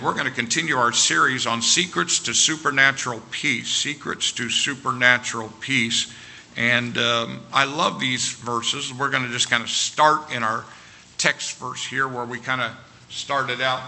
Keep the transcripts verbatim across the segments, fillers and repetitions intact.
We're going to continue our series on Secrets to Supernatural Peace. Secrets to Supernatural Peace. And um, I love these verses. We're going to just kind of start in our text verse here where we kind of started out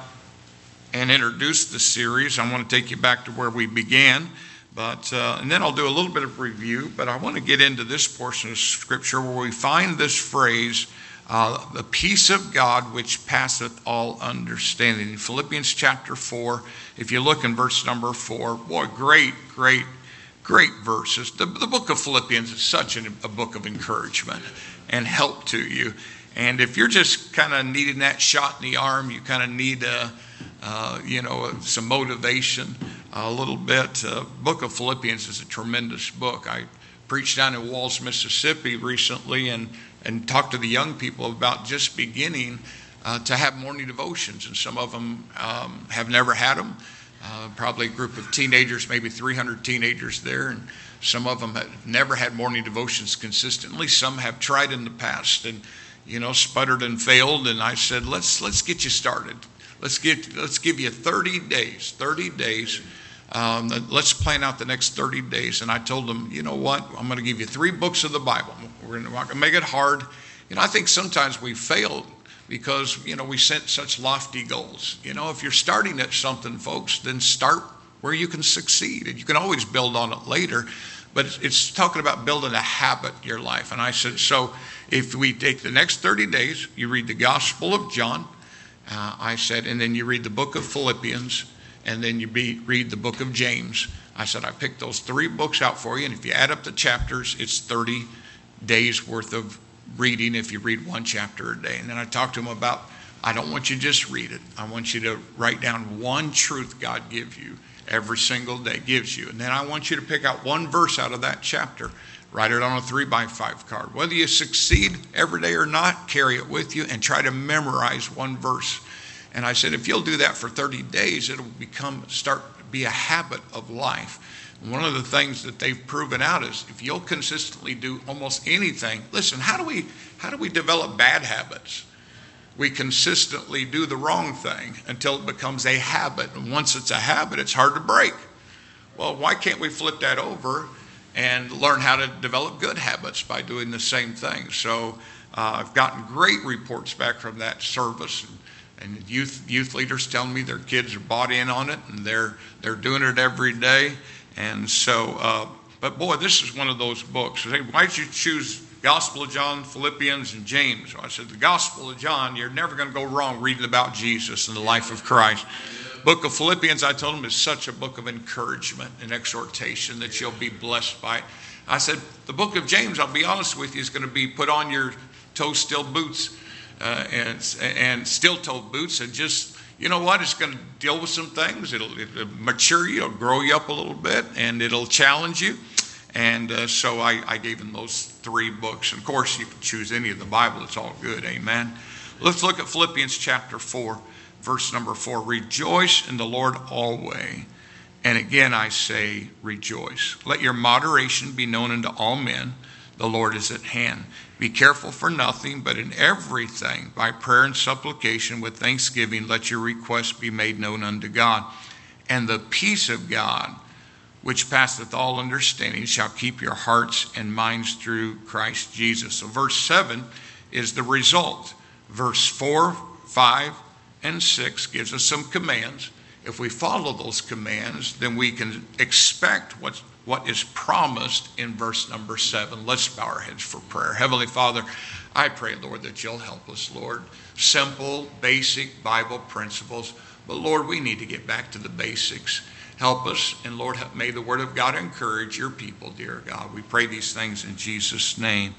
and introduced the series. I want to take you back to where we began. But uh, and then I'll do a little bit of review. But I want to get into this portion of Scripture where we find this phrase, Uh, the peace of God which passeth all understanding. In Philippians chapter four, if you look in verse number four, boy, great, great, great verses. The, the book of Philippians is such an, a book of encouragement and help to you. And if you're just kind of needing that shot in the arm, you kind of need a, uh, you know, some motivation a little bit. Uh, book of Philippians is a tremendous book. I preached down in Walls, Mississippi recently, and and talk to the young people about just beginning uh, to have morning devotions. And some of them um, have never had them. Uh, probably a group of teenagers, maybe three hundred teenagers there. And some of them have never had morning devotions consistently. Some have tried in the past and, you know, sputtered and failed. And I said, let's let's get you started. Let's get let's give you thirty days, thirty days. Um, let's plan out the next thirty days. And I told them, you know what? I'm going to give you three books of the Bible. We're not going to make it hard. You know, I think sometimes we fail because, you know, we set such lofty goals. You know, if you're starting at something, folks, then start where you can succeed. And you can always build on it later. But it's, it's talking about building a habit in your life. And I said, so if we take the next thirty days, you read the Gospel of John, uh, I said, and then you read the book of Philippians, and then you be, read the book of James. I said, I picked those three books out for you, and if you add up the chapters, it's thirty days worth of reading if you read one chapter a day. And then I talked to them about, I don't want you to just read it. I want you to write down one truth God gives you every single day, gives you. And then I want you to pick out one verse out of that chapter. Write it on a three by five card. Whether you succeed every day or not, carry it with you and try to memorize one verse. And I said, if you'll do that for thirty days, it'll become start to be a habit of life. And one of the things that they've proven out is if you'll consistently do almost anything. Listen, how do we how do we develop bad habits? We consistently do the wrong thing until it becomes a habit. And once it's a habit, it's hard to break. Well, why can't we flip that over and learn how to develop good habits by doing the same thing? So uh, I've gotten great reports back from that service. And, And youth youth leaders telling me their kids are bought in on it, and they're they're doing it every day. And so, uh, but boy, this is one of those books. Hey, why did you choose Gospel of John, Philippians, and James? Well, I said the Gospel of John, you're never going to go wrong reading about Jesus and the life of Christ. Book of Philippians, I told them, is such a book of encouragement and exhortation that you'll be blessed by it. I said the book of James, I'll be honest with you, is going to be put on your toe-steel boots. Uh, and and steel-toed boots, and just, you know what, it's going to deal with some things. It'll, it'll mature you, it'll grow you up a little bit, and it'll challenge you. And uh, so I, I gave him those three books. And of course, you can choose any of the Bible. It's all good, amen. Let's look at Philippians chapter four, verse number four. Rejoice in the Lord always. And again I say, rejoice. Let your moderation be known unto all men. The Lord is at hand. Be careful for nothing, but in everything, by prayer and supplication with thanksgiving, let your requests be made known unto God. And the peace of God, which passeth all understanding, shall keep your hearts and minds through Christ Jesus. So verse seven is the result. Verse four, five, and six gives us some commands. If we follow those commands, then we can expect what's what is promised in verse number seven. Let's bow our heads for prayer. Heavenly Father, I pray, Lord, that you'll help us, Lord. Simple, basic Bible principles. But Lord, we need to get back to the basics. Help us. And Lord, may the word of God encourage your people, dear God. We pray these things in Jesus' name.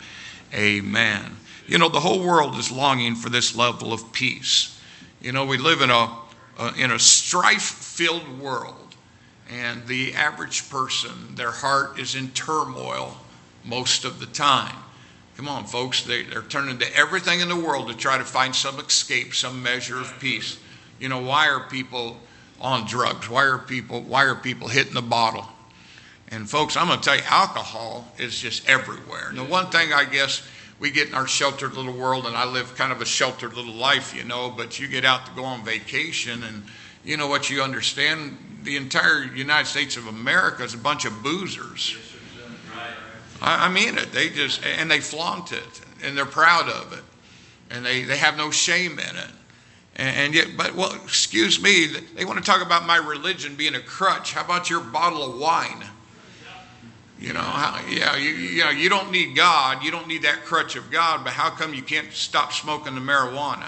Amen. You know, the whole world is longing for this level of peace. You know, we live in a, uh, in a strife-filled world. And the average person, their heart is in turmoil most of the time. Come on, folks, they, they're turning to everything in the world to try to find some escape, some measure of peace. You know, why are people on drugs? Why are people, why are people hitting the bottle? And folks, I'm going to tell you, alcohol is just everywhere. And the one thing I guess we get in our sheltered little world, and I live kind of a sheltered little life, you know, but you get out to go on vacation and you know what you understand? The entire United States of America is a bunch of boozers. I, I mean it. They just, and they flaunt it, and they're proud of it, and they, they have no shame in it. And, and yet, but, well, excuse me, they want to talk about my religion being a crutch. How about your bottle of wine? You know, how, yeah, you, you know, you don't need God. You don't need that crutch of God, but how come you can't stop smoking the marijuana?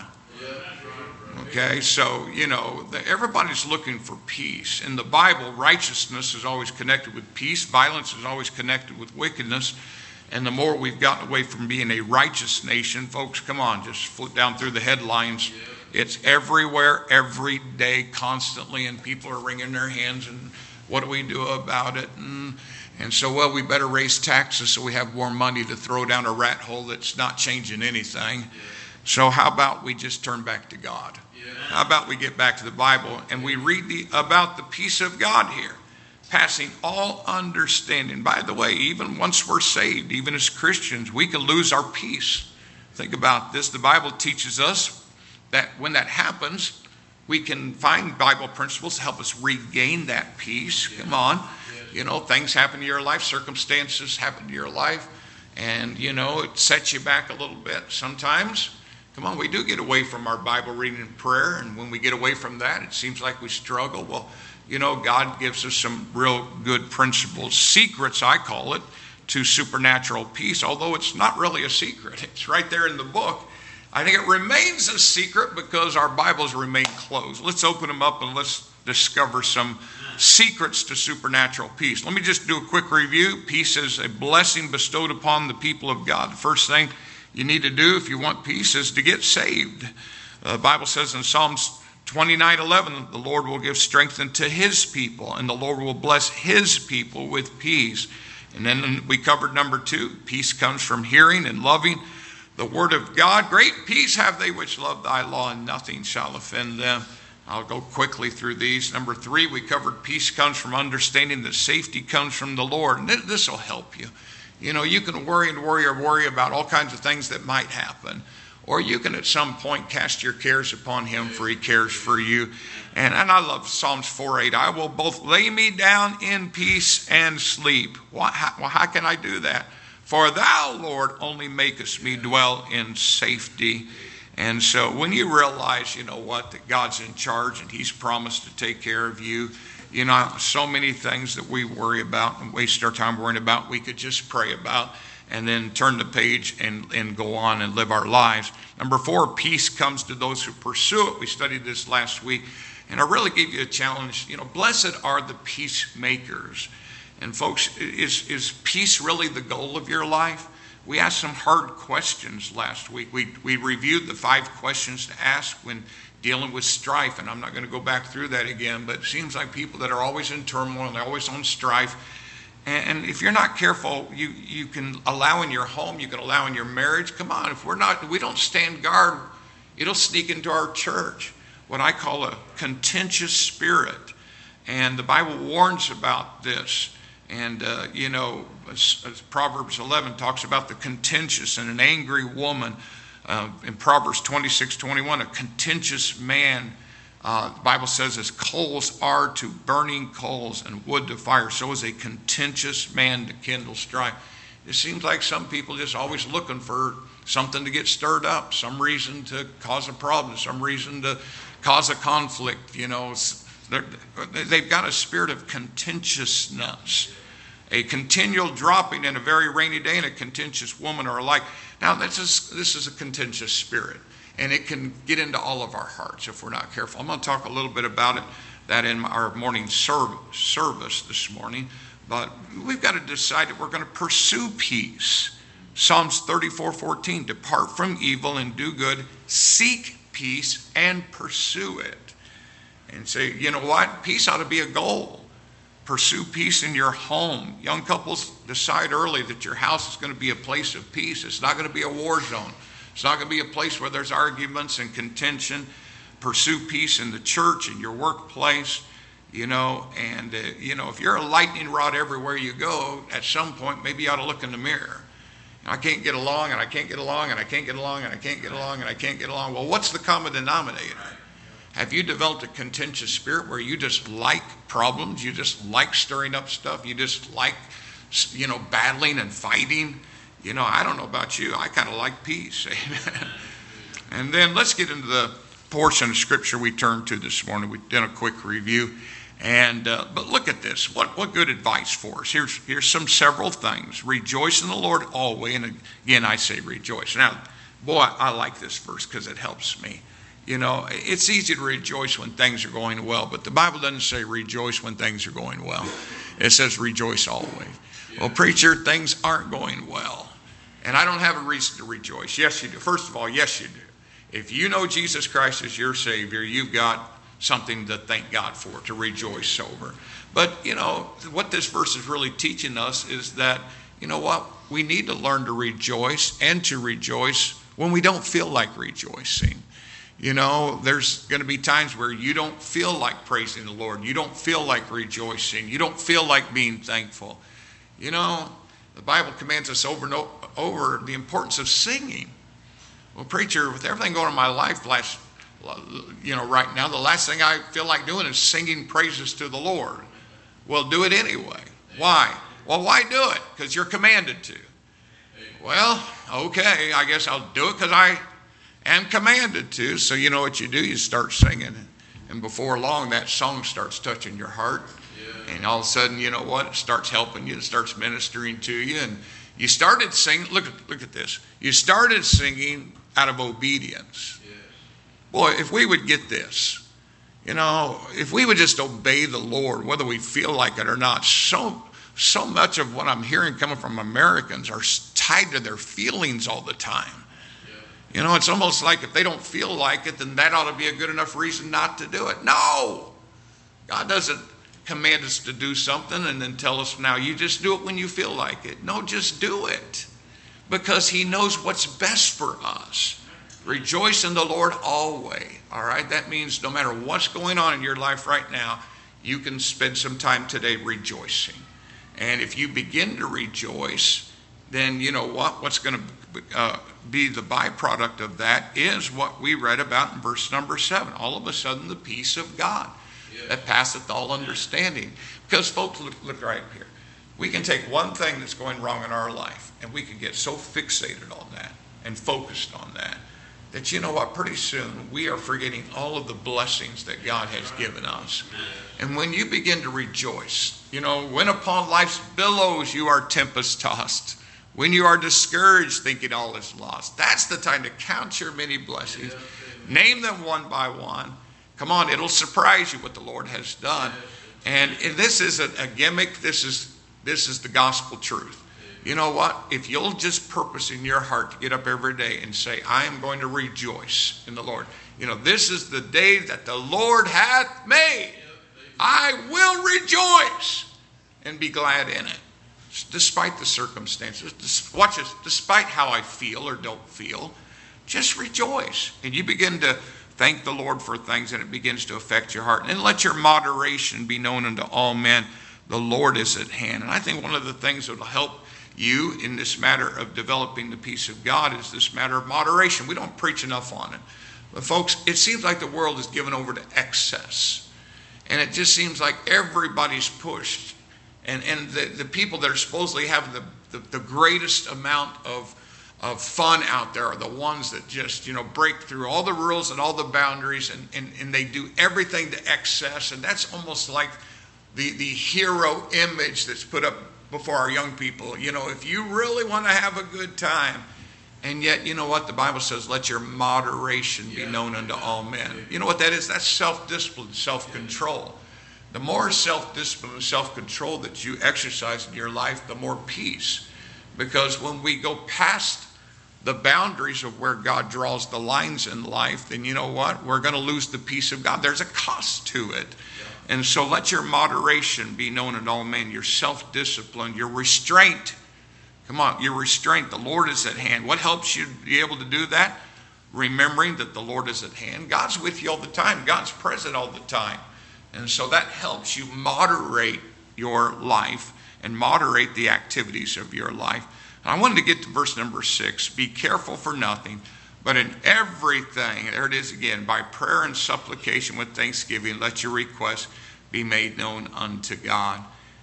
Okay, so, you know, the, everybody's looking for peace. In the Bible, righteousness is always connected with peace. Violence is always connected with wickedness. And the more we've gotten away from being a righteous nation, folks, come on, just flip down through the headlines. It's everywhere, every day, constantly, and people are wringing their hands, and what do we do about it? And, and so, well, we better raise taxes so we have more money to throw down a rat hole that's not changing anything. So how about we just turn back to God? How about we get back to the Bible and we read the, about the peace of God here, passing all understanding. By the way, even once we're saved, even as Christians, we can lose our peace. Think about this. The Bible teaches us that when that happens, we can find Bible principles to help us regain that peace. Come on. You know, things happen to your life, circumstances happen to your life, and, you know, it sets you back a little bit sometimes. Come on, we do get away from our Bible reading and prayer, and when we get away from that, it seems like we struggle. Well, you know, God gives us some real good principles, secrets, I call it, to supernatural peace, although it's not really a secret. It's right there in the book. I think it remains a secret because our Bibles remain closed. Let's open them up and let's discover some secrets to supernatural peace. Let me just do a quick review. Peace is a blessing bestowed upon the people of God. The first thing you need to do if you want peace is to get saved. The Bible says in Psalms twenty-nine eleven, the Lord will give strength unto his people, and the Lord will bless his people with peace. And then we covered number two, peace comes from hearing and loving the word of God. Great peace have they which love thy law, and nothing shall offend them. I'll go quickly through these. Number three, we covered peace comes from understanding that safety comes from the Lord. And this will help you. You know, you can worry and worry or worry about all kinds of things that might happen. Or you can at some point cast your cares upon him, for he cares for you. And, and I love Psalms four eight. I will both lay me down in peace and sleep. Well how, well, how can I do that? For thou, Lord, only makest me dwell in safety. And so when you realize, you know what, that God's in charge and he's promised to take care of you, you know, so many things that we worry about and waste our time worrying about, we could just pray about and then turn the page and, and go on and live our lives. Number four, peace comes to those who pursue it. We studied this last week, and I really gave you a challenge. You know, blessed are the peacemakers. And folks, is, is peace really the goal of your life? We asked some hard questions last week. We, we reviewed the five questions to ask when dealing with strife, and I'm not going to go back through that again, but it seems like people that are always in turmoil, they're always on strife. And, and if you're not careful, you, you can allow in your home, you can allow in your marriage. Come on, if we're not, we don't stand guard, it'll sneak into our church, what I call a contentious spirit. And the Bible warns about this. And, uh, you know, as, as Proverbs eleven talks about the contentious and an angry woman. Uh, in Proverbs twenty-six twenty-one, a contentious man, uh, the Bible says, as coals are to burning coals and wood to fire, so is a contentious man to kindle strife. It seems like some people just always looking for something to get stirred up, some reason to cause a problem, some reason to cause a conflict, you know. They're, they've got a spirit of contentiousness, a continual dropping in a very rainy day, and a contentious woman are alike. Now, this is, this is a contentious spirit, and it can get into all of our hearts if we're not careful. I'm going to talk a little bit about it, that in our morning serv- service this morning, but we've got to decide that we're going to pursue peace. Psalms thirty-four fourteen, depart from evil and do good, seek peace and pursue it. And say, you know what? Peace ought to be a goal. Pursue peace in your home. Young couples, decide early that your house is going to be a place of peace. It's not going to be a war zone. It's not going to be a place where there's arguments and contention. Pursue peace in the church, in your workplace, you know. And, uh, you know, if you're a lightning rod everywhere you go, at some point, maybe you ought to look in the mirror. I can't get along, and I can't get along, and I can't get along, and I can't get along, and I can't get along. Well, what's the common denominator? Have you developed a contentious spirit where you just like problems? You just like stirring up stuff? You just like, you know, battling and fighting? You know, I don't know about you. I kind of like peace. Amen. And then let's get into the portion of Scripture we turned to this morning. We did a quick review. And uh, but look at this. What what good advice for us? Here's here's some several things. Rejoice in the Lord always. And again, I say rejoice. Now, boy, I like this verse because it helps me. You know, it's easy to rejoice when things are going well, but the Bible doesn't say rejoice when things are going well. It says rejoice always. Well, preacher, things aren't going well, and I don't have a reason to rejoice. Yes, you do. First of all, yes, you do. If you know Jesus Christ as your Savior, you've got something to thank God for, to rejoice over. But, you know, what this verse is really teaching us is that, you know what, we need to learn to rejoice and to rejoice when we don't feel like rejoicing. You know, there's going to be times where you don't feel like praising the Lord. You don't feel like rejoicing. You don't feel like being thankful. You know, the Bible commands us over and over the importance of singing. Well, preacher, with everything going on in my life last, you know, right now, the last thing I feel like doing is singing praises to the Lord. Well, do it anyway. Why? Well, why do it? Because you're commanded to. Well, okay, I guess I'll do it because I am commanded to. So you know what you do? You start singing. And before long, that song starts touching your heart. Yeah. And all of a sudden, you know what? It starts helping you. It starts ministering to you. And you started singing. Look at, look at this. You started singing out of obedience. Yeah. Boy, if we would get this, you know, if we would just obey the Lord, whether we feel like it or not, so so much of what I'm hearing coming from Americans are tied to their feelings all the time. You know, it's almost like if they don't feel like it, then that ought to be a good enough reason not to do it. No! God doesn't command us to do something and then tell us, now you just do it when you feel like it. No, just do it. Because he knows what's best for us. Rejoice in the Lord always. All right? That means no matter what's going on in your life right now, you can spend some time today rejoicing. And if you begin to rejoice, then you know what? What's going to uh, be the byproduct of that is what we read about in verse number seven. All of a sudden, the peace of God yeah. that passeth all understanding. Because folks, look, look right here. We can take one thing that's going wrong in our life, and we can get so fixated on that and focused on that, that you know what? Pretty soon, we are forgetting all of the blessings that God has given us. And when you begin to rejoice, you know, when upon life's billows you are tempest tossed, when you are discouraged thinking all is lost, that's the time to count your many blessings. Name them one by one. Come on, it'll surprise you what the Lord has done. And this isn't a gimmick. This is, this is the gospel truth. You know what? If you'll just purpose in your heart to get up every day and say, I am going to rejoice in the Lord. You know, this is the day that the Lord hath made. I will rejoice and be glad in it. Despite the circumstances, watch this, despite how I feel or don't feel, just rejoice. And you begin to thank the Lord for things, and it begins to affect your heart. And let your moderation be known unto all men. The Lord is at hand. And I think one of the things that will help you in this matter of developing the peace of God is this matter of moderation. We don't preach enough on it. But folks, it seems like the world is given over to excess. And it just seems like everybody's pushed. And and the, the people that are supposedly having the, the, the greatest amount of, of fun out there are the ones that just, you know, break through all the rules and all the boundaries, and, and, and they do everything to excess. And that's almost like the, the hero image that's put up before our young people. You know, if you really want to have a good time, and yet, you know what? The Bible says, let your moderation be known unto all men. You know what that is? That's self-discipline, self-control. The more self-discipline and self-control that you exercise in your life, the more peace. Because when we go past the boundaries of where God draws the lines in life, then you know what? We're going to lose the peace of God. There's a cost to it. And so let your moderation be known in all men, your self-discipline, your restraint. Come on, your restraint. The Lord is at hand. What helps you be able to do that? Remembering that the Lord is at hand. God's with you all the time. God's present all the time. And so that helps you moderate your life and moderate the activities of your life. And I wanted to get to verse number six. Be careful for nothing, But in everything, there it is again, by prayer and supplication with thanksgiving, let your requests be made known unto God.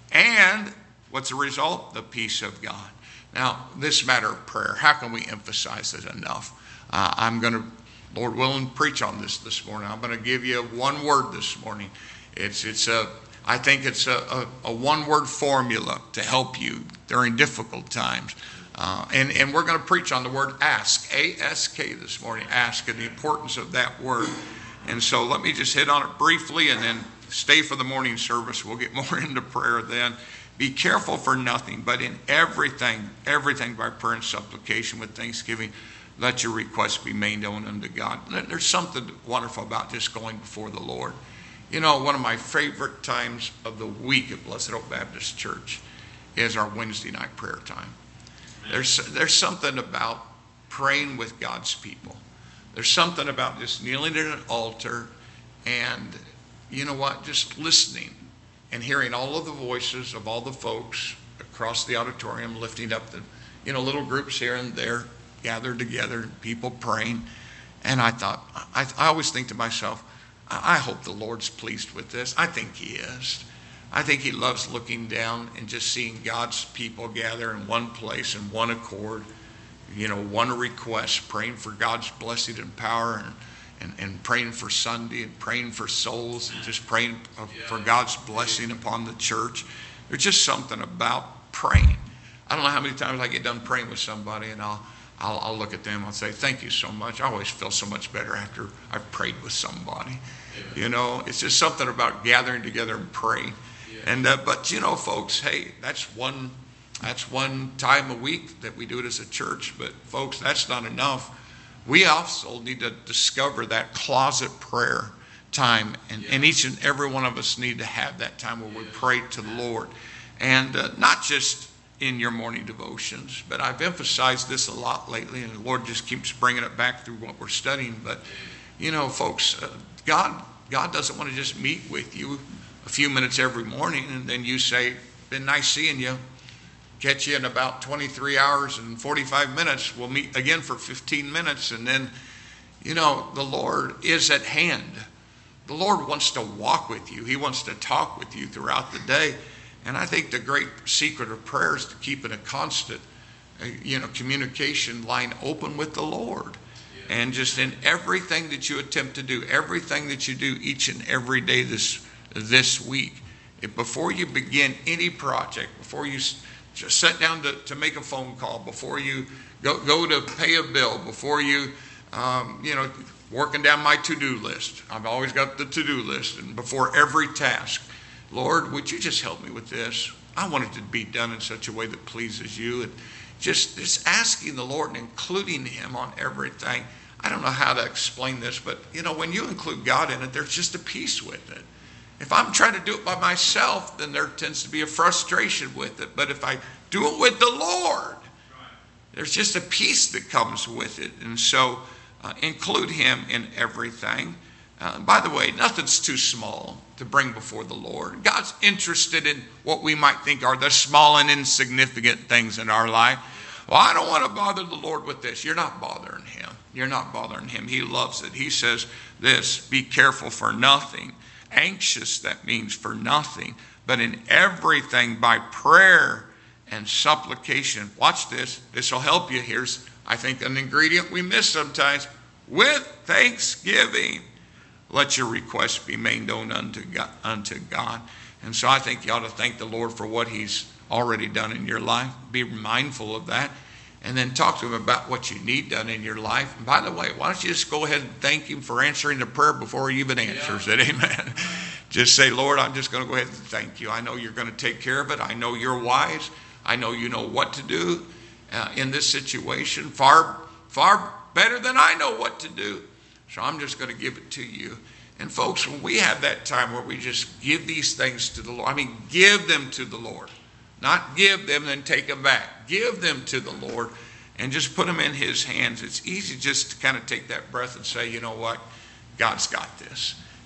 And what's the result? The peace of God. Now, this matter of prayer, how can we emphasize it enough? Uh, I'm going to, Lord willing, preach on this this morning. I'm going to give you one word this morning. It's it's a I think it's a, a, a one-word formula to help you during difficult times. Uh, and, and we're going to preach on the word ask, A S K this morning, ask, and the importance of that word. And so let me just hit on it briefly and then stay for the morning service. We'll get more into prayer then. Be careful for nothing, but in everything, everything by prayer and supplication with thanksgiving, let your requests be made known unto God. There's something wonderful about just going before the Lord. You know, one of my favorite times of the week at Blessed Oak Baptist Church is our Wednesday night prayer time. There's there's something about praying with God's people. There's something about just kneeling at an altar and, you know what, just listening and hearing all of the voices of all the folks across the auditorium lifting up the, you know, little groups here and there gathered together, people praying. And I thought, I, I always think to myself, I hope the Lord's pleased with this. I think he is. I think he loves looking down and just seeing God's people gather in one place in one accord, you know, one request, praying for God's blessing and power, and, and, and praying for Sunday, and praying for souls, and just praying for God's blessing upon the church. There's just something about praying. I don't know how many times I get done praying with somebody and I'll I'll, I'll look at them and I'll say, thank you so much. I always feel so much better after I've prayed with somebody. Amen. You know, it's just something about gathering together and praying. And uh, but you know, folks, hey, that's one that's one time a week that we do it as a church. But folks, that's not enough. We also need to discover that closet prayer time, and, yeah. and each and every one of us need to have that time where we pray to the Lord, and uh, not just in your morning devotions. But I've emphasized this a lot lately, and the Lord just keeps bringing it back through what we're studying. But you know, folks, uh, God God doesn't want to just meet with you a few minutes every morning, and then you say, been nice seeing you. Catch you in about twenty-three hours and forty-five minutes. We'll meet again for fifteen minutes. And then, you know, the Lord is at hand. The Lord wants to walk with you. He wants to talk with you throughout the day. And I think the great secret of prayer is to keep in a constant, uh, you know, communication line open with the Lord. Yeah. And just in everything that you attempt to do, everything that you do each and every day this this week, if before you begin any project, before you just sit down to, to make a phone call, before you go, go to pay a bill, before you, um, you know, working down my to-do list. I've always got the to-do list, and before every task, Lord, would you just help me with this? I want it to be done in such a way that pleases you. And just, just asking the Lord and including him on everything. I don't know how to explain this, but, you know, when you include God in it, there's just a peace with it. If I'm trying to do it by myself, then there tends to be a frustration with it. But if I do it with the Lord, there's just a peace that comes with it. And so uh, include him in everything. Uh, by the way, nothing's too small to bring before the Lord. God's interested in what we might think are the small and insignificant things in our life. Well, I don't want to bother the Lord with this. You're not bothering him. You're not bothering him. He loves it. He says this, be careful for nothing. Anxious, that means for nothing, but in everything by prayer and supplication. Watch this. This will help you. Here's, I think, an ingredient we miss sometimes. With thanksgiving, let your requests be made known unto God, unto God. And so I think you ought to thank the Lord for what he's already done in your life. Be mindful of that. And then talk to him about what you need done in your life. And by the way, why don't you just go ahead and thank him for answering the prayer before he even answers yeah. it. Amen. Just say, Lord, I'm just going to go ahead and thank you. I know you're going to take care of it. I know you're wise. I know you know what to do uh, in this situation. Far, far better than I know what to do. So I'm just going to give it to you. And folks, when we have that time where we just give these things to the Lord, I mean, give them to the Lord. Not give them and take them back. Give them to the Lord and just put them in his hands. It's easy just to kind of take that breath and say, you know what? God's got this.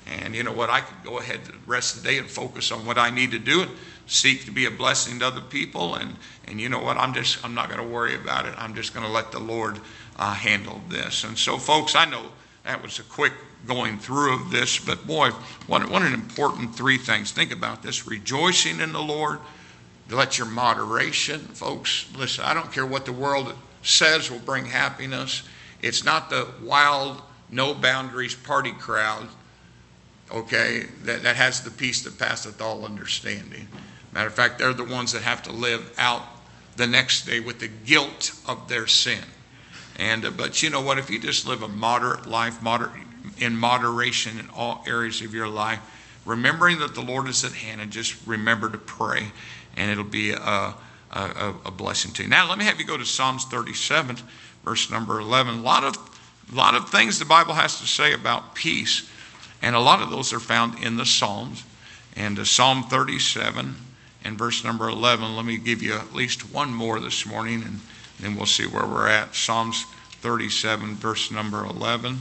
And you know what? I could go ahead the rest of the day and focus on what I need to do and seek to be a blessing to other people. And, and you know what? I'm just, I'm not going to worry about it. I'm just going to let the Lord uh, handle this. And so, folks, I know that was a quick going through of this, but boy, what, what an important three things. Think about this. Rejoicing in the Lord. Let your moderation, folks, listen, I don't care what the world says will bring happiness. It's not the wild, no boundaries party crowd, okay, that, that has the peace that passeth all understanding. Matter of fact, they're the ones that have to live out the next day with the guilt of their sin. And uh, but you know what? If you just live a moderate life, moderate in moderation in all areas of your life, remembering that the Lord is at hand, and just remember to pray, and it'll be a, a, a blessing to you. Now, let me have you go to Psalms thirty-seven, verse number eleven. A lot of, a lot of things the Bible has to say about peace, and a lot of those are found in the Psalms. And uh, Psalm thirty-seven and verse number eleven, let me give you at least one more this morning, and then we'll see where we're at. Psalms thirty-seven, verse number eleven.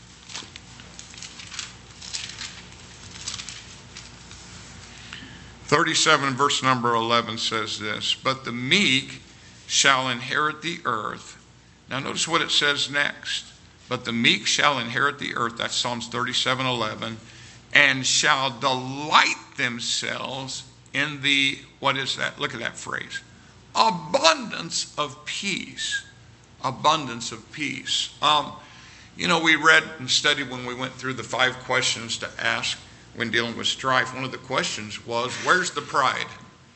thirty-seven, verse number eleven says this, but the meek shall inherit the earth. Now notice what it says next. But the meek shall inherit the earth, that's Psalms thirty-seven, eleven, and shall delight themselves in the, what is that? Look at that phrase. Abundance of peace. Abundance of peace. Um, you know, we read and studied when we went through the five questions to ask when dealing with strife. One of the questions was, where's the pride?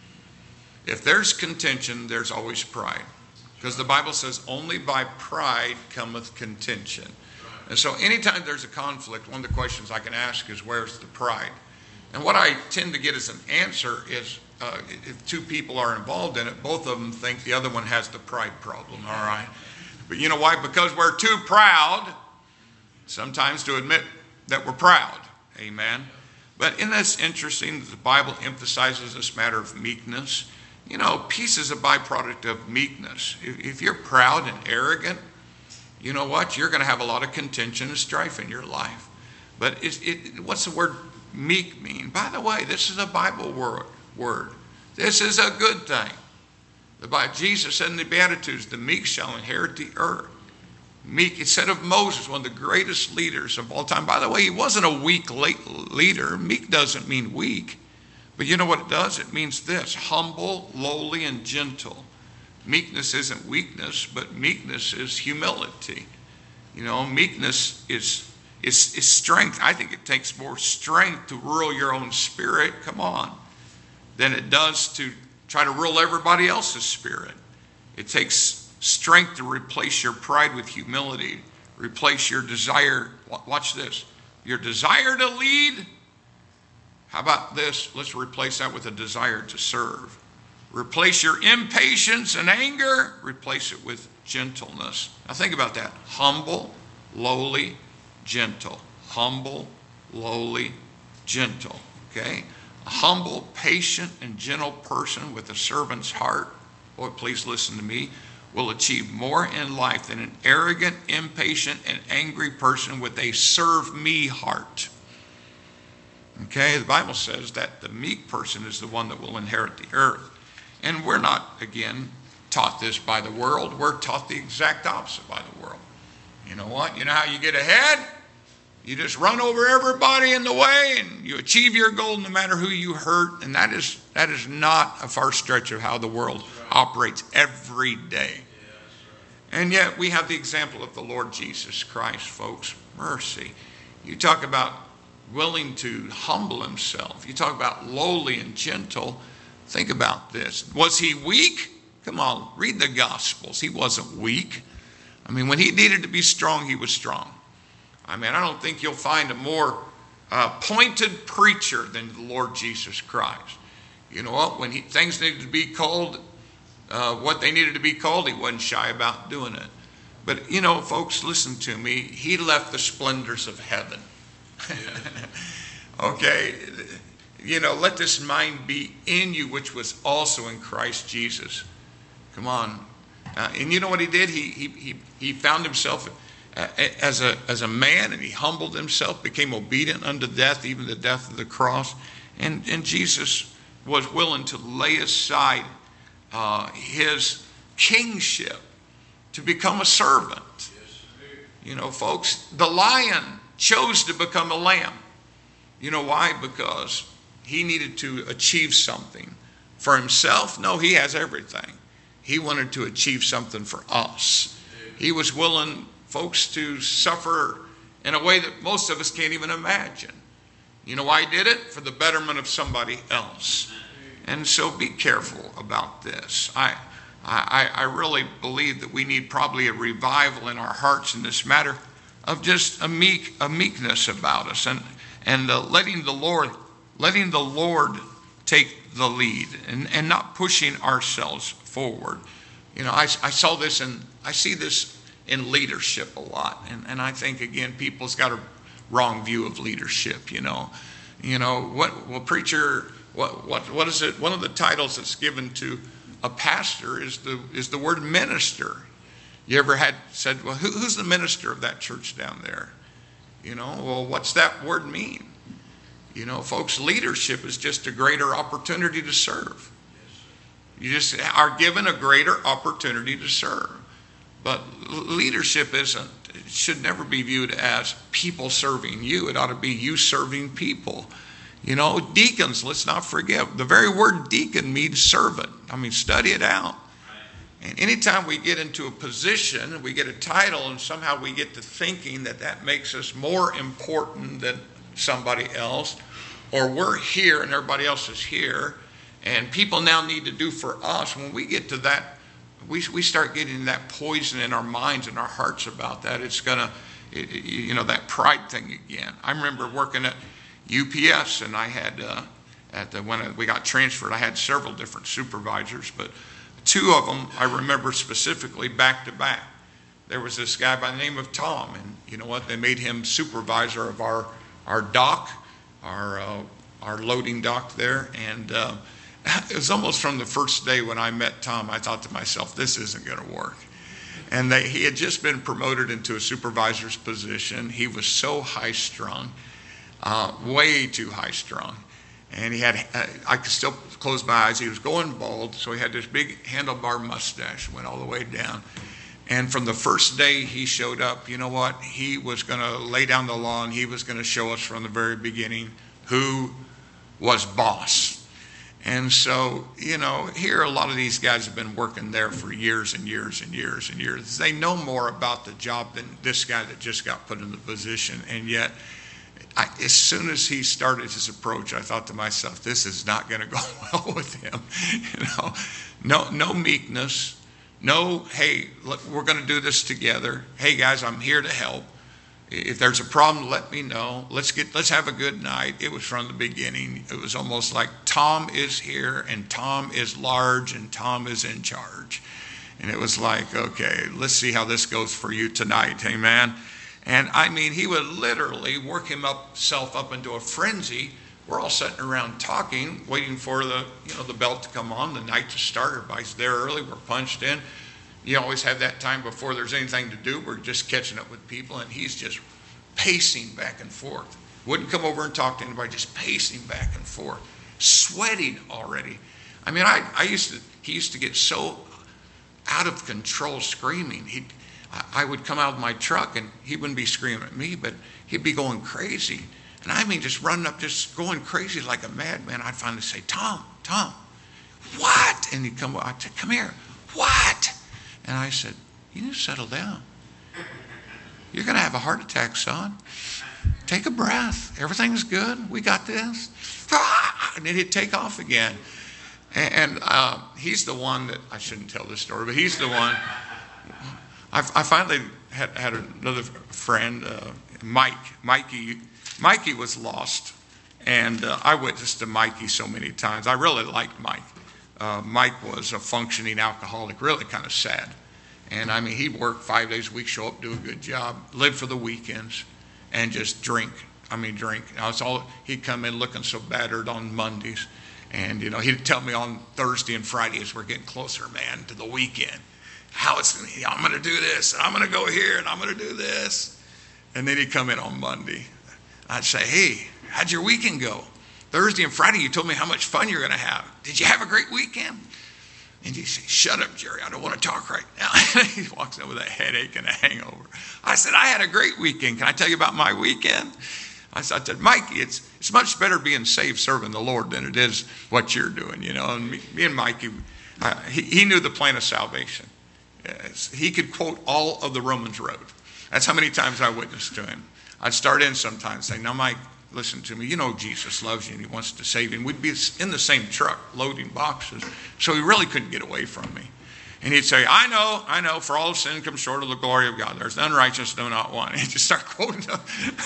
If there's contention, there's always pride. Because the Bible says, only by pride cometh contention. And so anytime there's a conflict, one of the questions I can ask is, where's the pride? And what I tend to get as an answer is, uh, if two people are involved in it, both of them think the other one has the pride problem, all right? But you know why? Because we're too proud sometimes to admit that we're proud. Amen. But isn't this interesting that the Bible emphasizes this matter of meekness? You know, peace is a byproduct of meekness. If, if you're proud and arrogant, you know what? You're going to have a lot of contention and strife in your life. But it, it, what's the word meek mean? By the way, this is a Bible word. word. This is a good thing. The Bible, Jesus said in the Beatitudes, the meek shall inherit the earth. Meek, it said of Moses, one of the greatest leaders of all time. By the way, he wasn't a weak leader. Meek doesn't mean weak. But you know what it does? It means this: humble, lowly, and gentle. Meekness isn't weakness, but meekness is humility. You know, meekness is, is, is strength. I think it takes more strength to rule your own spirit, come on, than it does to try to rule everybody else's spirit. It takes strength to replace your pride with humility, replace your desire. Watch this. Your desire to lead. How about this? Let's replace that with a desire to serve. Replace your impatience and anger. Replace it with gentleness. Now think about that. Humble, lowly, gentle. Humble, lowly, gentle. Okay? A humble, patient, and gentle person with a servant's heart. Boy, please listen to me. Will achieve more in life than an arrogant, impatient, and angry person with a serve me heart. Okay, the Bible says that the meek person is the one that will inherit the earth. And we're not, again, taught this by the world. We're taught the exact opposite by the world. You know what? You know how you get ahead? You just run over everybody in the way and you achieve your goal no matter who you hurt. And that is that is not a far stretch of how the world operates every day. And yet we have the example of the Lord Jesus Christ, folks. Mercy. You talk about willing to humble himself. You talk about lowly and gentle. Think about this. Was he weak? Come on, read the Gospels. He wasn't weak. I mean, when he needed to be strong, he was strong. I mean, I don't think you'll find a more uh, pointed preacher than the Lord Jesus Christ. You know what? When he, things needed to be called, uh, what they needed to be called, he wasn't shy about doing it. But, you know, folks, listen to me. He left the splendors of heaven. Okay? You know, let this mind be in you, which was also in Christ Jesus. Come on. Uh, and you know what he did? He, he, he, he found himself as a, as a man, and he humbled himself, became obedient unto death, even the death of the cross. And, and Jesus was willing to lay aside uh, his kingship to become a servant. You know, folks, the lion chose to become a lamb. You know why? Because he needed to achieve something for himself. No, he has everything. He wanted to achieve something for us. He was willing, folks, to suffer in a way that most of us can't even imagine. You know why he did it? For the betterment of somebody else. And so be careful about this. I, I, I really believe that we need probably a revival in our hearts in this matter of just a meek, a meekness about us, and and uh, letting the Lord, letting the Lord take the lead, and, and not pushing ourselves forward. You know, I, I saw this and I see this in leadership a lot, and and I think again people's got a wrong view of leadership. You know, you know what? Well, preacher, what what what is it? One of the titles that's given to a pastor is the is the word minister. You ever had said, well, who, who's the minister of that church down there? You know, well, what's that word mean? You know, folks, leadership is just a greater opportunity to serve. You just are given a greater opportunity to serve. But leadership isn't, it should never be viewed as people serving you. It ought to be you serving people. You know, deacons, let's not forget, the very word deacon means servant. I mean, study it out. And anytime we get into a position, we get a title, and somehow we get to thinking that that makes us more important than somebody else, or we're here and everybody else is here, and people now need to do for us, when we get to that, we we start getting that poison in our minds and our hearts about that. It's going to, you know, that pride thing again. I remember working at U P S, and I had, uh, at the when we got transferred, I had several different supervisors, but two of them I remember specifically back to back. There was this guy by the name of Tom, and you know what? They made him supervisor of our our dock, our uh, our loading dock there, and uh, it was almost from the first day when I met Tom, I thought to myself, this isn't going to work. And they, he had just been promoted into a supervisor's position. He was so high-strung, uh, way too high-strung. And he had, uh, I could still close my eyes. He was going bald, so he had this big handlebar mustache, went all the way down. And from the first day he showed up, you know what? He was going to lay down the law, and he was going to show us from the very beginning who was boss. And so, you know, here a lot of these guys have been working there for years and years and years and years. They know more about the job than this guy that just got put in the position, and yet I, as soon as he started his approach, I thought to myself, this is not going to go well with him. You know, no, no meekness, no, hey, look, we're going to do this together. Hey guys, I'm here to help. If there's a problem, let me know. Let's get, let's have a good night. It was from the beginning. It was almost like Tom is here, and Tom is large, and Tom is in charge. And it was like, okay, let's see how this goes for you tonight, amen. And I mean, he would literally work himself up into a frenzy. We're all sitting around talking, waiting for the, you know, the bell to come on, the night to start. Everybody's there early. We're punched in. You always have that time before there's anything to do. We're just catching up with people, and he's just pacing back and forth. Wouldn't come over and talk to anybody, just pacing back and forth, sweating already. I mean, I, I used to, he used to get so out of control screaming. He'd, I would come out of my truck, and he wouldn't be screaming at me, but he'd be going crazy. And I mean, just running up, just going crazy like a madman. I'd finally say, Tom, Tom, what? And he'd come, I'd say, come here, what? And I said, you need to settle down. You're going to have a heart attack, son. Take a breath. Everything's good. We got this. And then he'd take off again. And uh, he's the one that, I shouldn't tell this story, but he's the one. I, I finally had, had another friend, uh, Mike. Mikey Mikey was lost, and uh, I witnessed to Mikey so many times. I really liked Mike. Uh, Mike was a functioning alcoholic, really kind of sad. And I mean, he'd work five days a week, show up, do a good job, live for the weekends, and just drink. I mean, drink. I was all, he'd come in looking so battered on Mondays. And, you know, he'd tell me on Thursday and Friday as we're getting closer, man, to the weekend. how it's going to, I'm going to do this, and I'm going to go here, and I'm going to do this. And then he'd come in on Monday. I'd say, hey, how'd your weekend go? Thursday and Friday, you told me how much fun you're going to have. Did you have a great weekend? And he'd say, shut up, Jerry, I don't want to talk right now. He walks in with a headache and a hangover. I said, I had a great weekend. Can I tell you about my weekend? I said, Mikey, it's it's much better being saved serving the Lord than it is what you're doing, you know. And me, me and Mikey, uh, he, he knew the plan of salvation. Yes, he could quote all of the Romans Road. That's how many times I witnessed to him. I'd start in sometimes saying, now, Mike, listen to me. You know Jesus loves you and he wants to save you. And we'd be in the same truck loading boxes. So he really couldn't get away from me. And he'd say, I know, I know, for all of sin comes short of the glory of God. There's none righteous, no, not one. And he'd just start quoting the,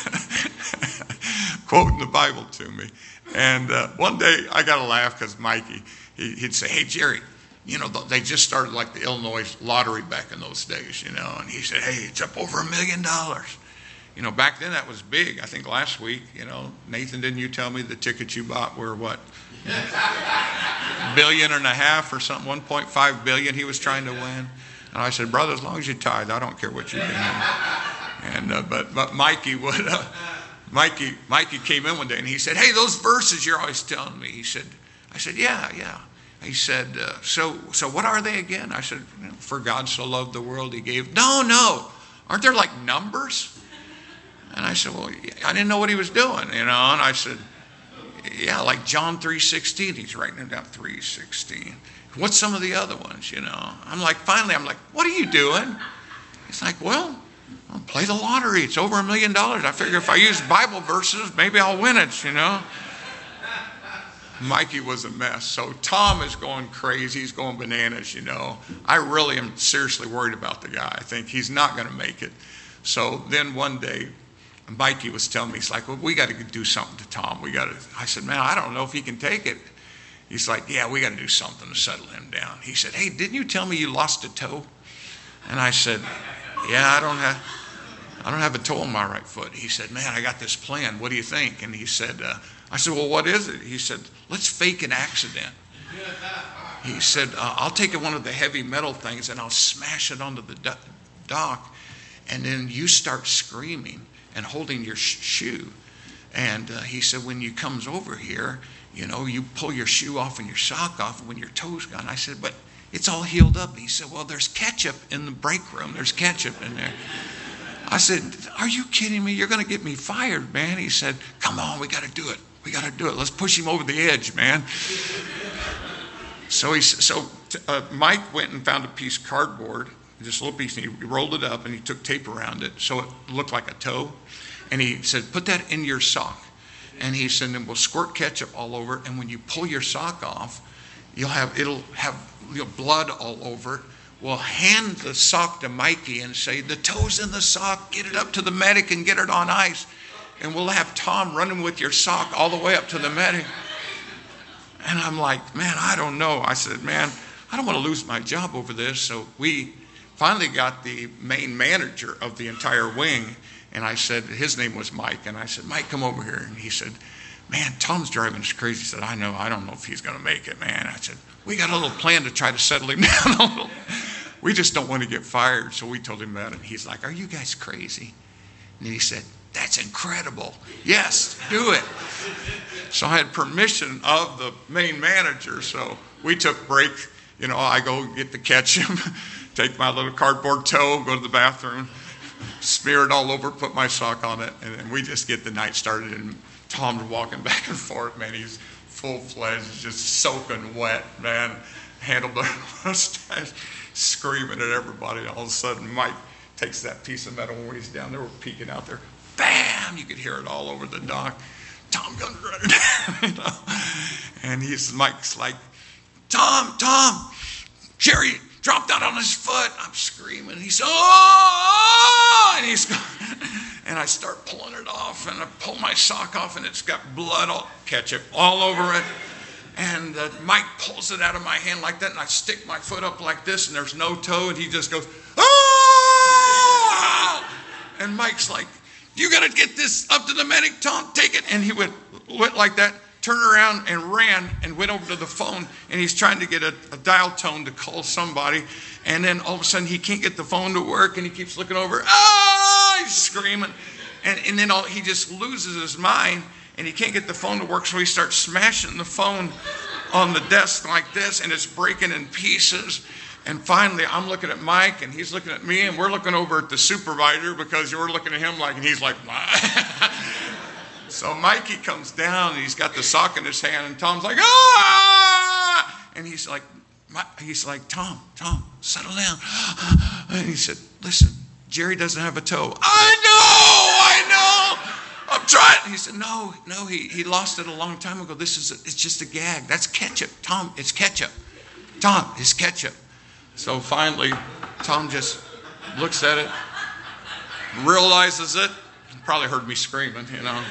quoting the Bible to me. And uh, one day I got to laugh because Mikey, he, he'd say, hey, Jerry, you know, they just started like the Illinois lottery back in those days, you know. And he said, hey, it's up over a million dollars. You know, back then that was big. I think last week, you know, Nathan, didn't you tell me the tickets you bought were what? Billion and a half or something, one point five billion he was trying to win. And I said, brother, as long as you tithe, I don't care what you do. And uh, but but Mikey would, uh, Mikey Mikey came in one day and he said, hey, those verses you're always telling me. He said, I said, yeah, yeah. He said, uh, so so what are they again? I said, you know, for God so loved the world, he gave. No, no, aren't there like numbers? And I said, well, I didn't know what he was doing, you know. And I said, yeah, like John three sixteen. He's writing it down, three sixteen. What's some of the other ones, you know? I'm like, finally, I'm like, what are you doing? He's like, well, I'll play the lottery. It's over a million dollars. I figure if I use Bible verses, maybe I'll win it, you know. Mikey was a mess. So Tom is going crazy. He's going bananas, you know. I really am seriously worried about the guy. I think he's not going to make it. So then one day, Mikey was telling me, he's like, well, we got to do something to Tom. We got to. I said, man, I don't know if he can take it. He's like, yeah, we got to do something to settle him down. He said, hey, didn't you tell me you lost a toe? And I said, yeah, I don't have, I don't have a toe on my right foot. He said, man, I got this plan. What do you think? And he said, uh, I said, well, what is it? He said, let's fake an accident. He said, uh, I'll take one of the heavy metal things and I'll smash it onto the do- dock. And then you start screaming and holding your sh- shoe. And uh, he said, when you comes over here, you know, you pull your shoe off and your sock off when your toe's gone. I said, but it's all healed up. And he said, well, there's ketchup in the break room. There's ketchup in there. I said, are you kidding me? You're going to get me fired, man. He said, come on, we got to do it. We got to do it. Let's push him over the edge, man. So he, so uh, Mike went and found a piece of cardboard, this little piece, and he rolled it up and he took tape around it so it looked like a toe. And he said, put that in your sock. And he said, then we'll squirt ketchup all over it. And when you pull your sock off, you'll have, it'll have you know, blood all over it. We'll hand the sock to Mikey and say, the toe's in the sock, get it up to the medic and get it on ice. And we'll have Tom running with your sock all the way up to the medic. And I'm like, man, I don't know. I said, man, I don't want to lose my job over this. So we finally got the main manager of the entire wing. And I said, his name was Mike. And I said, Mike, come over here. And he said, man, Tom's driving us crazy. He said, I know. I don't know if he's going to make it, man. I said, we got a little plan to try to settle him down a little. We just don't want to get fired. So we told him that. And he's like, are you guys crazy? And he said, that's incredible. Yes, do it. So I had permission of the main manager. So we took break. You know, I go get the ketchup, take my little cardboard toe, go to the bathroom, smear it all over, put my sock on it, and then we just get the night started. And Tom's walking back and forth, man. He's full-fledged, just soaking wet, man. Handled the mustache, screaming at everybody. All of a sudden, Mike takes that piece of metal when he's down there. We're peeking out there. Bam! You could hear it all over the dock. Tom comes running down, you know. And he's, Mike's like, Tom, Tom, Jerry dropped out on his foot. I'm screaming. He's, oh! And he's and I start pulling it off, and I pull my sock off, and it's got blood, all, ketchup all over it. And uh, Mike pulls it out of my hand like that, and I stick my foot up like this, and there's no toe, and he just goes, oh! And Mike's like, you got to get this up to the medic, Tom, take it. And he went, went like that, turned around and ran and went over to the phone, and he's trying to get a, a dial tone to call somebody. And then all of a sudden he can't get the phone to work, and he keeps looking over. Ah! He's screaming. And, and then all, he just loses his mind, and he can't get the phone to work, so he starts smashing the phone on the desk like this, and it's breaking in pieces. And finally, I'm looking at Mike, and he's looking at me, and we're looking over at the supervisor because we're looking at him like, and he's like, so Mikey comes down, and he's got the sock in his hand, and Tom's like, ah! And he's like, he's like, Tom, Tom, settle down. And he said, listen, Jerry doesn't have a toe. I know, I know. I'm trying. He said, no, no, he, he lost it a long time ago. This is, a, it's just a gag. That's ketchup. Tom, it's ketchup. Tom, it's ketchup. So finally, Tom just looks at it, realizes it. Probably heard me screaming, you know.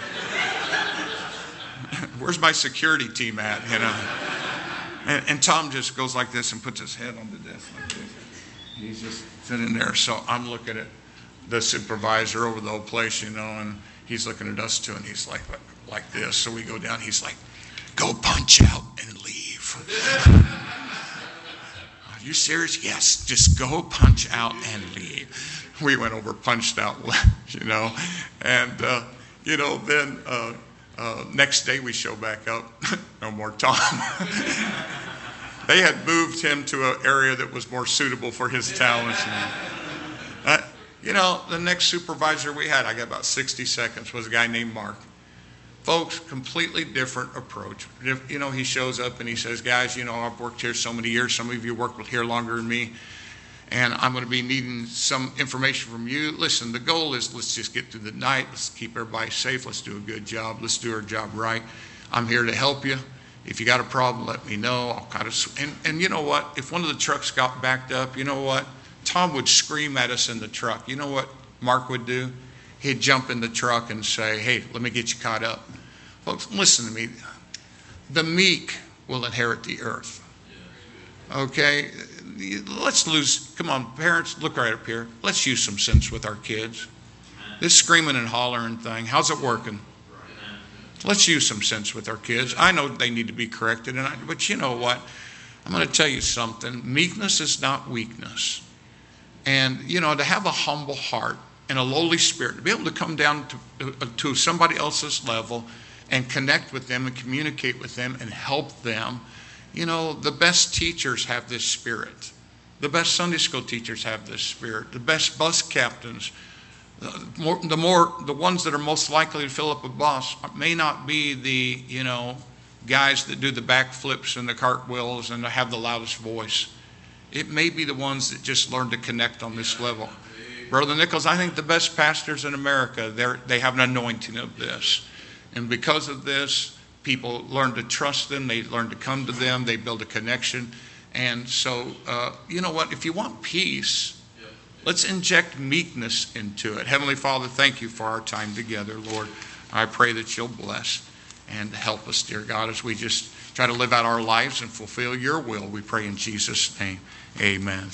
Where's my security team at, you know? And, and Tom just goes like this and puts his head on the desk like this. He's just sitting there. So I'm looking at the supervisor over the whole place, you know, and he's looking at us too, and he's like, like this. So we go down. He's like, go punch out and leave. Are you serious? Yes, just go punch out and leave. We went over, punched out, you know, and, uh, you know, then uh, uh, next day we show back up, no more Tom. They had moved him to an area that was more suitable for his talents. And, uh, you know, the next supervisor we had, I got about sixty seconds, was a guy named Mark. Folks, completely different approach. You know, he shows up and he says, guys, you know, I've worked here so many years. Some of you worked here longer than me. And I'm going to be needing some information from you. Listen, the goal is let's just get through the night. Let's keep everybody safe. Let's do a good job. Let's do our job right. I'm here to help you. If you got a problem, let me know. I'll kind of, and, and you know what? If one of the trucks got backed up, you know what? Tom would scream at us in the truck. You know what Mark would do? He'd jump in the truck and say, hey, let me get you caught up. Folks, listen to me. The meek will inherit the earth. Okay? Let's lose, come on, parents, look right up here. Let's use some sense with our kids. This screaming and hollering thing, how's it working? Let's use some sense with our kids. I know they need to be corrected, and I, but you know what? I'm going to tell you something. Meekness is not weakness. And, you know, to have a humble heart and a lowly spirit, to be able to come down to, to somebody else's level and connect with them and communicate with them and help them. You know, the best teachers have this spirit. The best Sunday school teachers have this spirit. The best bus captains, the more, the more, the ones that are most likely to fill up a bus may not be the, you know, guys that do the backflips and the cartwheels and have the loudest voice. It may be the ones that just learn to connect on this level. Brother Nichols, I think the best pastors in America, they're, they have an anointing of this. And because of this, people learn to trust them. They learn to come to them. They build a connection. And so, uh, you know what? If you want peace, let's inject meekness into it. Heavenly Father, thank you for our time together, Lord. I pray that you'll bless and help us, dear God, as we just try to live out our lives and fulfill your will. We pray in Jesus' name. Amen.